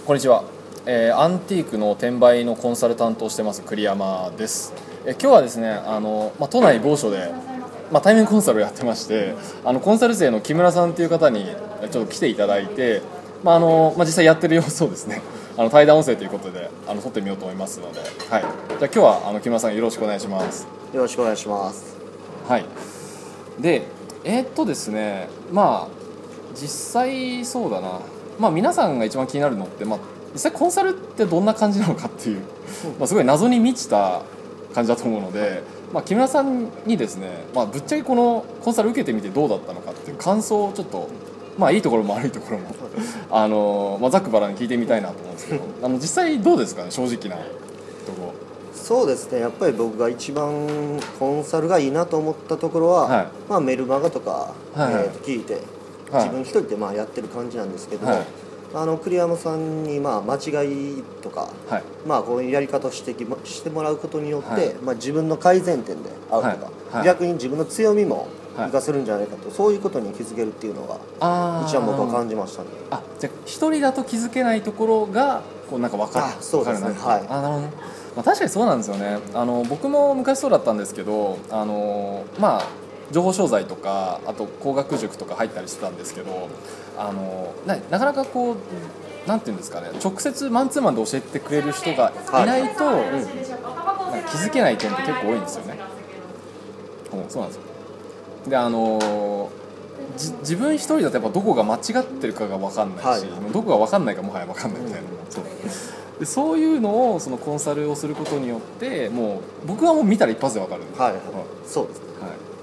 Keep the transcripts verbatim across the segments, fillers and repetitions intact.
こんにちは、えー、アンティークの転売のコンサル担当してます栗山です。えー、今日はですねあの、まあ、都内某所で、まあ、対面コンサルをやってまして、あのコンサル生の木村さんという方にちょっと来ていただいて、まああのまあ、実際やってる様子をですねあの対談音声ということであの撮ってみようと思いますので、はい、じゃあ今日はあの木村さんよろしくお願いします。 よろしくお願いします。 はい。でえー、っとですねまあ実際そうだな、まあ、皆さんが一番気になるのって、まあ、実際コンサルってどんな感じなのかっていう、まあ、すごい謎に満ちた感じだと思うので、まあ、木村さんにですね、まあ、ぶっちゃけこのコンサル受けてみてどうだったのかっていう感想をちょっと、まあ、いいところも悪いところもあの、まあ、ざっくばらんに聞いてみたいなと思うんですけどあの実際どうですかね、正直なところ。 そうですね、やっぱり僕が一番コンサルがいいなと思ったところは、はい、まあ、メルマガとか、はいはい、えー、と聞いて自分一人でまあやってる感じなんですけど、はい、あの栗山さんにまあ間違いとか、はい、まあこういうやり方を指摘してもらうことによって、はい、まあ、自分の改善点であるとか、はいはい、逆に自分の強みも生かせるんじゃないかと、そういうことに気づけるっていうのが一番僕は感じましたね。 あ、じゃあ一人だと気づけないところがこうなんか分かる。 あ、そうですね、はい。 あ、なるほどね。まあ、確かにそうなんですよね。あの僕も昔そうだったんですけど、あのまあ情報商材とかあと工学塾とか入ったりしてたんですけど、あの な, なかなかこうなんていうんですかね、直接マンツーマンで教えてくれる人がいないと、はい、うん、なんか気づけない点って結構多いんですよね。うん、そうなんですよ。であのじ自分一人だとやっぱどこが間違ってるかが分かんないし、はい、どこが分かんないかもはや分かんないみたいな、うん、そうでそういうのをそのコンサルをすることによってもう僕はもう見たら一発で分かるんで、 はいはい、そうですね、 はい、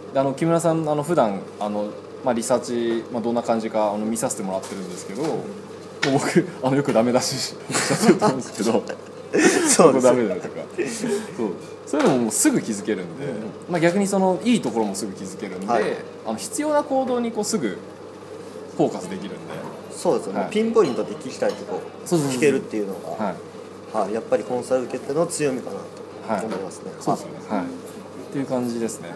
であの木村さんあの普段あの、まあ、リサーチ、まあ、どんな感じかあの見させてもらってるんですけど、もう僕あのよくダメ出ししちゃってると思うんですけどそうです、ダメだよとかそうそういうのももうすぐ気づけるんで、うん、まあ、逆にそのいいところもすぐ気づけるんで、はい、あの必要な行動にこうすぐフォーカスできるんで。 そうですよね、はい、ピンポイントで聞きたいとこ聞けるっていうのが、はいはい、やっぱりコンサル受けての強みかなと思いますね。 はい、そうですね、はい、っていう感じですね。はい、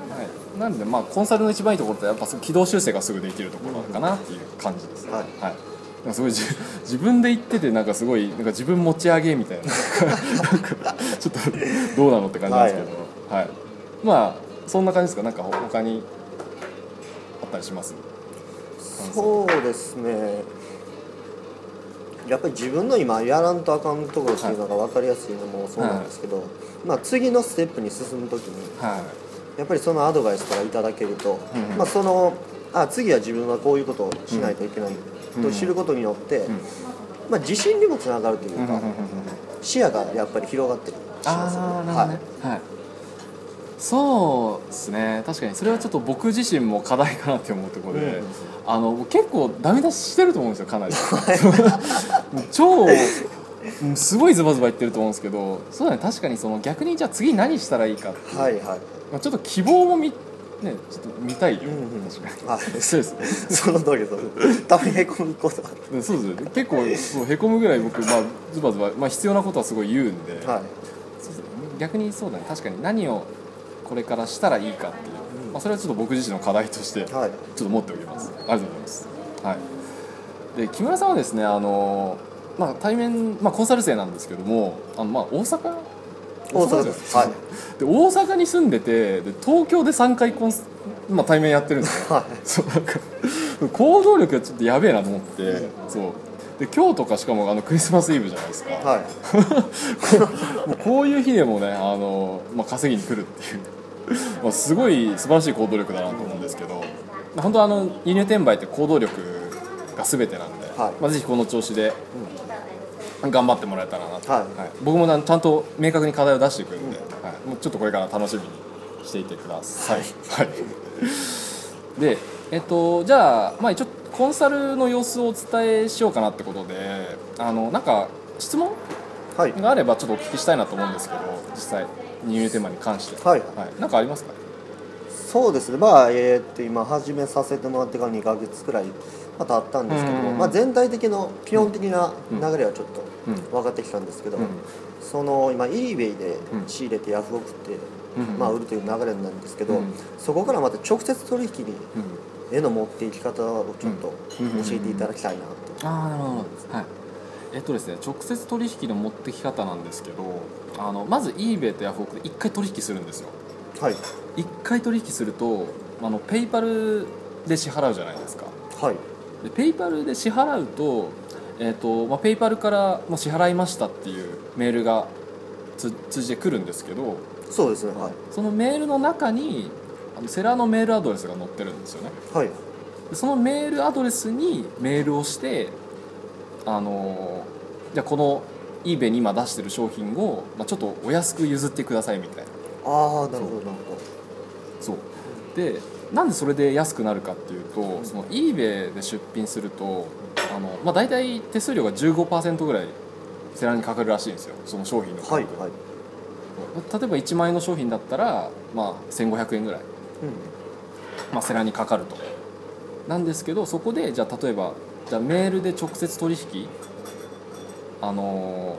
なんでまあコンサルの一番いいところってやっぱ軌道修正がすぐできるところかなっていう感じですね。はい、はい、なんかすごい自分で言っててなんかすごいなんか自分持ち上げみたいななんかちょっとどうなのって感じなんですけど、はいはい、まあそんな感じですか。なんか他にあったりします？ そうですね、やっぱり自分の今やらんとあかんところっていうのが分かりやすいのもそうなんですけど、はい、まあ、次のステップに進むときに、はい、やっぱりそのアドバイスとかいただけると、うん、まあ、そのあ次は自分はこういうことをしないといけないと知ることによって、うん、まあ、自信にもつながるというか、うん、視野がやっぱり広がってるしますよね。 あー、なるほどね、はいはい、そうですね、確かにそれはちょっと僕自身も課題かなって思うところで、うん、あの結構ダメ出ししてると思うんですよ、かなり超すごいズバズバ言ってると思うんですけど、そうだね、確かにその逆にじゃあ次何したらいいかっていう、はいはい、まあ、ちょっと希望も見ね、ちょっと見たいよ、うんうん、確かに、はい、そうですねその通りです。たまにへこむことそうですね、結構そうへこむぐらい僕、まあ、ズバズバ、まあ、必要なことはすごい言うんで、はい、そうですね、逆にそうだね、確かに何をこれからしたらいいかっていう、うん、まあ、それはちょっと僕自身の課題としてちょっと持っておきます、はい、ありがとうございます、はい、で木村さんはですね、あの、まあ、対面、まあ、コンサル生なんですけども、あの、まあ、大阪大阪です、はい、 で大阪に住んでて、で東京でさんかいコン、まあ、対面やってるんですよ、はい、そうなんか行動力がちょっとやべえなと思って、うん、そうで今日とかしかもあのクリスマスイブじゃないですか、はい、もうこういう日でもね、あの、まあ、稼ぎに来るっていうまあすごい素晴らしい行動力だなと思うんですけど、本当あの輸入転売って行動力が全てなんで、はい、まあ、ぜひこの調子で、うん、頑張ってもらえたらなと、はいはい、僕もちゃんと明確に課題を出していくんで、うん、はい、もうちょっとこれから楽しみにしていてください、はいはい、で、えっと、じゃあ、まあ、一応コンサルの様子をお伝えしようかなってことで、あのなんか質問があればちょっとお聞きしたいなと思うんですけど、実際輸入テーマに関して、はいはい、なんかありますか？ そうですね、まあ、えー、っと今始めさせてもらってからにかげつくらいまたあったんですけども、まあ、全体的の基本的な流れはちょっと分かってきたんですけど、うんうん、その今 eBay で仕入れてヤフオクって、うん、まあ、売るという流れなんですけど、うん、そこからまた直接取引にへの持っていき方をちょっと教えていただきたいなと、 うん、ああ、なるほど、はい、 えっとですね直接取引の持ってき方なんですけど、あのまず eBay とヤフオクでいっかい取引するんですよ。 はい。 いっかい取引するとあのペイパルで支払うじゃないですか。 はい。 でペイパルで支払うと、えーとまあ、ペイパルからもう支払いましたっていうメールがつ通じてくるんですけど、 そうですね。はい。 そのメールの中にあのセラーのメールアドレスが載ってるんですよね。 はい。 でそのメールアドレスにメールをして、あのじゃあこの eBay に今出してる商品を、まあ、ちょっとお安く譲ってくださいみたいな。 ああ、なるほどなるほど。 そうでなんでそれで安くなるかっていうと、その eBay で出品するとあの、まあ、大体手数料が じゅうごパーセント ぐらいセラーにかかるらしいんですよ、その商品の価格。 はいはい。 例えばいちまん円の商品だったら、まあ、せんごひゃくえんぐらい、 うん。 まあ、セラーにかかると。なんですけどそこでじゃあ例えばじゃあメールで直接取引、あの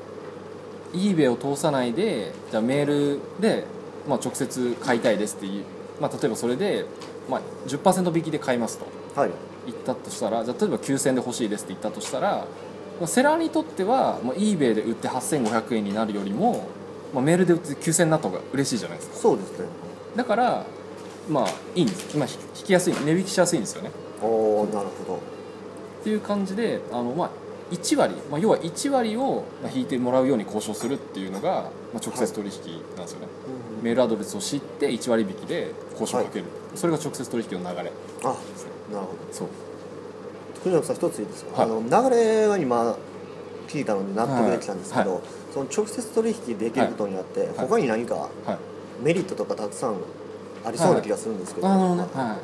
eBay を通さないでじゃあメールで、まあ、直接買いたいですっていう、まあ、例えばそれで、まあ、じゅっパーセント 引きで買いますとはい。 言ったとしたら、じゃあ例えばきゅうせんえんで欲しいですって言ったとしたら、まあ、セラーにとっては、まあ、eBay で売ってはっせんごひゃくえんになるよりも、まあ、メールで売ってきゅうせんえんになった方が嬉しいじゃないですか。 そうですね。 だからまあいいんです、まあ、引きやすい、値引きしやすいんですよね。 おお、なるほど。 っていう感じで、あの、まあ、いち割、まあ、要はいち割を引いてもらうように交渉するっていうのが、まあ、直接取引なんですよね。 うんうん。 メールアドレスを知っていち割引きで交渉をかける、 はそれが直接取引の流れあ、なるほど。 そう国山さん一ついいですか、 はい、 あの流れは今聞いたので納得できたんですけど、 はいはい、 その直接取引できることによって、はい、他に何かメリットとかたくさんありそうな気がするんですけど、 はい、あのね、はい、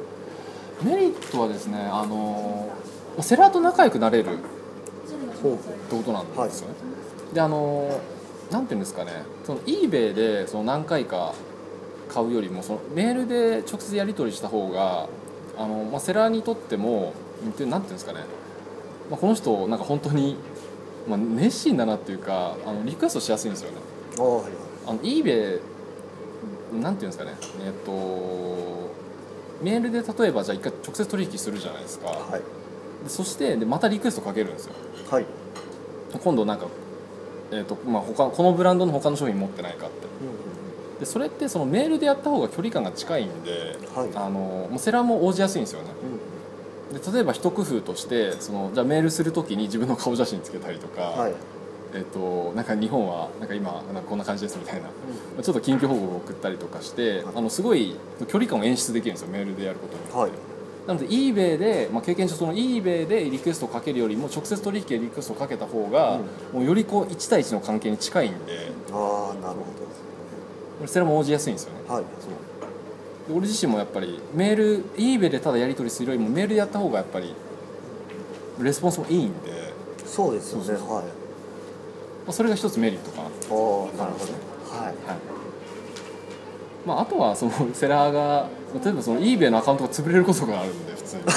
メリットはですね、あのセラーと仲良くなれるってことなんですよね。はい、であのなんていうんですかね、その eBay でその何回か買うよりもそのメールで直接やり取りした方があの、まあ、セラーにとってもなんていうんですかね、まあ、この人なんか本当に、まあ、熱心だなっていうか、あのリクエストしやすいんですよね。 あ、はい、 あの eBay なんていうんですかね、えっとメールで例えばじゃあ一回直接取引するじゃないですか。はい、でそしてでまたリクエストかけるんですよ。はい、今度なんか、えーとまあ、他このブランドの他の商品持ってないかって、うんうん、でそれってそのメールでやった方が距離感が近いんで、はい、あのもうセラーも応じやすいんですよね。うん、で例えば一工夫としてそのじゃあメールするときに自分の顔写真つけたりとか、はい、えーとなんか日本はなんか今なんかこんな感じですみたいな、うん、ちょっと緊急報告を送ったりとかして、はい、あのすごい距離感を演出できるんですよ、メールでやることによって。はい、なので eBay で、まあ、経験上その eBay でリクエストをかけるよりも直接取引でリクエストをかけた方が、うん、もうよりこういち対いちの関係に近いんで、 ああ、なるほど、それも応じやすいんですよね。はい、そうで俺自身もやっぱりメール eBay でただやり取りするよりもメールでやった方がやっぱりレスポンスもいいんで。 そうですよね。そうそうそう、はい、まあ、それが一つメリットかなと思いますね。はい、はい、まあ、あとはそのセラーが例えばその eBay のアカウントが潰れることがあるんで普通に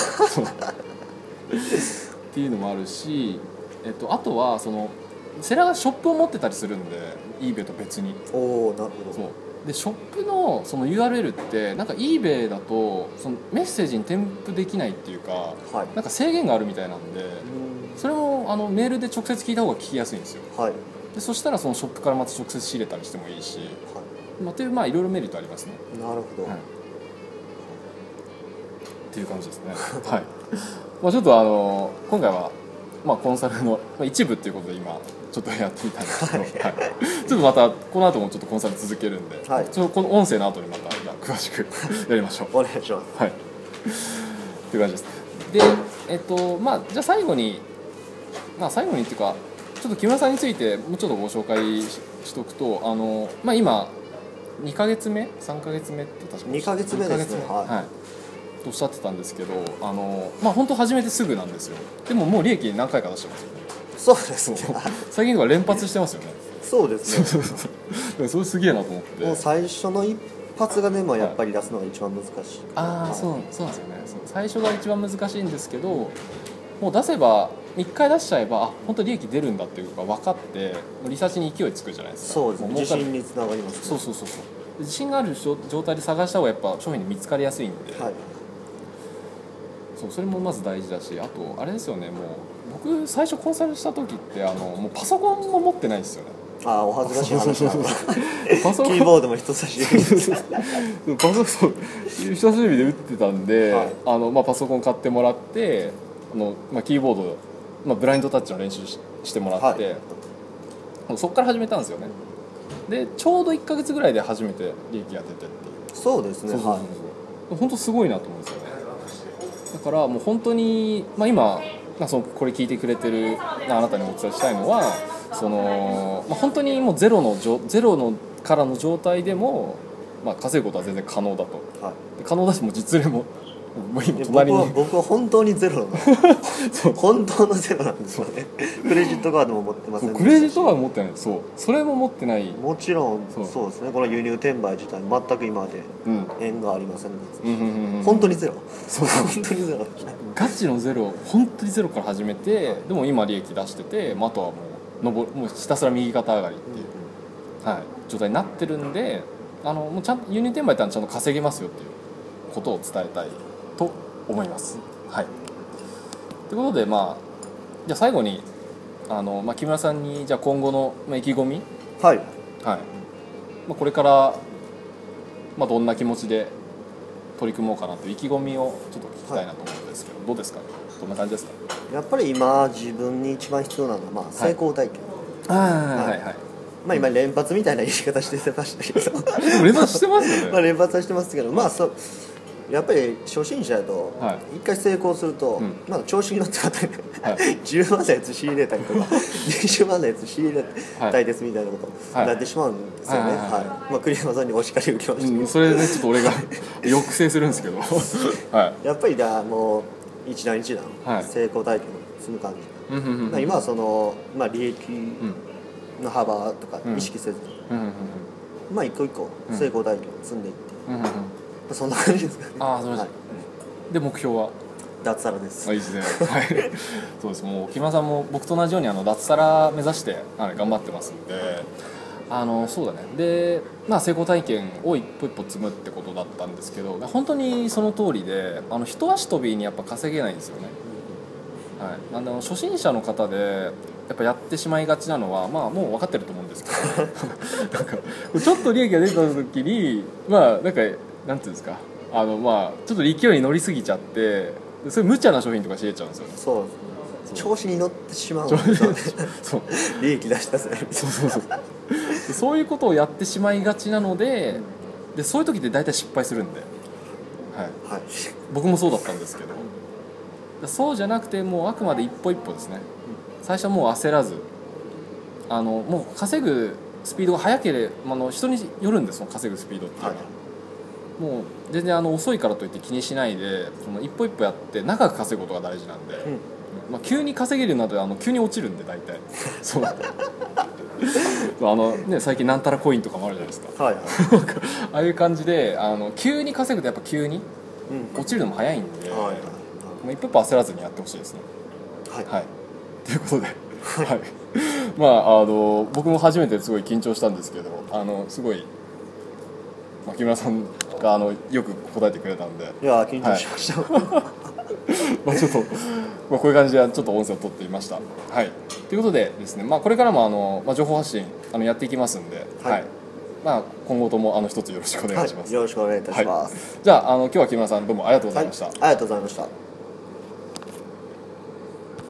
っていうのもあるし、えっと、あとはそのセラーがショップを持ってたりするんで eBay と別に。 おお、なるほど。 そうでショップのその ユーアールエル ってなんか eBay だとそのメッセージに添付できないっていうか、はい、なんか制限があるみたいなんで、それもあのメールで直接聞いた方が聞きやすいんですよ。はい、でそしたらそのショップからまた直接仕入れたりしてもいいし、はい、まあ、というまあいろいろメリットありますね。 なるほど、はい、 っていう感じですね。はい、まあちょっとあの今回はまあコンサルの一部っていうことで今ちょっとやってみたんですけど、はいはい、ちょっとまたこの後もちょっとコンサル続けるんで、はい、ちょっとこの音声の後にまた詳しくやりましょう。 お願いします。 はい、っていう感じです。で、えっとまあじゃあ最後にまあ最後にっていうかちょっと木村さんについてもうちょっとご紹介 し, しとくと、あのまあ今にかげつめさんかげつめって確かにかげつめですね。はい、はい、 とおっしゃってたんですけど、あのまあ本当始めてすぐなんですよ。でももう利益何回か出してますよね。 そうですね。 最近とか連発してますよね。 そうですね。そうそうそうそれすげえなと思って。 もう最初の一発がね、まあ、やっぱり出すのが一番難しい。はい、 ああ、そうそうなんですよね。最初が一番難しいんですけど、もう出せばいっかい出しちゃえばあ本当利益出るんだっていうか分かってリサーチに勢いつくじゃないですか。 そうですね。自信につながりますね。 そうそうそうそう。自信がある状態で探した方がやっぱ商品に見つかりやすいんで。はい、 そうそれもまず大事だし、あとあれですよね、もう僕最初コンサルした時ってあのもうパソコンも持ってないですよね。 ああ、お恥ずかしい話なんだパソコンキーボードも人差し指パソコン人差し指で打ってたんで、はい、あのまあ、パソコン買ってもらってあの、まあ、キーボード、まあ、ブラインドタッチの練習 し, してもらって、はい、そこから始めたんですよね。でちょうどいっかげつぐらいで初めて利益が出てっていう。 そうですね、はい、 本当すごいなと思うんですよね。だからもう本当に、まあ、今、まあ、そのこれ聞いてくれてるあなたにお伝えしたいのはその、まあ、本当にもうゼロのゼロのからの状態でも、まあ、稼ぐことは全然可能だと、はい、可能だしもう実例ももう今隣に僕は僕は本当にゼロなそう本当のゼロなんですよねクレジットカードも持ってませんでしたし、 クレジットカード持ってない、そうそれも持ってない。 もちろんそう、そうですね、この輸入転売自体全く今まで縁がありませんでした、うんうんうん、本当にゼロ、そう本当にゼロガチのゼロ、本当にゼロから始めて、でも今利益出してて、まあ、あとはもうのぼもうひたすら右肩上がりっていう、うんはい、状態になってるんで、あのもうちゃんと輸入転売ってのはちゃんと稼げますよっていうことを伝えたいと思います。はい。ということで、まあじゃあ最後にあの、まあ、木村さんにじゃあ今後の、まあ、意気込み、 はいはい、 まあ、これから、まあ、どんな気持ちで取り組もうかなという意気込みをちょっと聞きたいなと思うんですけど、はい、どうですかね、どんな感じですか。 やっぱり今自分に一番必要なのは、まあ、成功体験、 はい、ああはいはい、 まあ、今連発みたいな言い方してましたけど連発してますよねまあ連発はしてますけど、まあそやっぱり初心者だと一回成功すると、はい、まだ調子に乗ってまた、はい、じゅうまんのやつ仕入れたりとかにじゅうまんのやつ仕入れたいですみたいなことになってしまうんですよね。まあ栗山さんにお叱り受けましたけど、うん、 それで、ね、ちょっと俺が抑制するんですけど、 はい、やっぱりだもう一段一段成功体験を積む感じ、はいまあ、今はその、まあ、利益の幅とか意識せずに、うんうんうんうん、まあ一個一個成功体験を積んでいって、うんうんうん、そんな感じですかね。 ああ、そうです、はい、で目標は脱サラです。 あ、いいですねはいそうです。もう木村さんも僕と同じようにあの脱サラ目指して頑張ってますんで、あのそうだね。で、まあ、成功体験を一歩一歩積むってことだったんですけど、本当にその通りで、あの一足飛びにやっぱ稼げないんですよね、はい、あの初心者の方でやっぱやってしまいがちなのは、まあ、もう分かってると思うんですけどなんかちょっと利益が出た時にまあなんかなんていうんですか、あのまあちょっと勢いに乗りすぎちゃって、それ無茶な商品とか仕入れちゃうんですよね。 そうですね、調子に乗ってしまうんですよねそう利益出したぜそうそうそうそういうことをやってしまいがちなので、でそういう時って大体失敗するんで、はいはい、僕もそうだったんですけど、そうじゃなくてもうあくまで一歩一歩ですね。最初はもう焦らず、あのもう稼ぐスピードが速ければ、あの人によるんです、その稼ぐスピードっていうのは、はい、もう全然あの遅いからといって気にしないで、その一歩一歩やって長く稼ぐことが大事なんで、うんまあ、急に稼げるようになるとあの急に落ちるんで大体そうあの、ね、最近なんたらコインとかもあるじゃないですか、はいはい、ああいう感じであの急に稼ぐとやっぱ急に落ちるのも早いんで、うんはいはい、もう一歩一歩焦らずにやってほしいですね。はい、はい、ということで、はいまあ、あの僕も初めてすごい緊張したんですけど、あのすごい木村さんがあのよく答えてくれたんで、 いや緊張しました、はいまあちょっと、まあ、こういう感じでちょっと音声を取ってみました。はい、ということでですね、まあ、これからもあの、まあ、情報発信あのやっていきますんで、はいはいまあ、今後ともあの一つよろしくお願いします、 はい、よろしくお願いいたします、はい、 じゃあ、あの今日は木村さんどうもありがとうございました、 はい、ありがとうございました。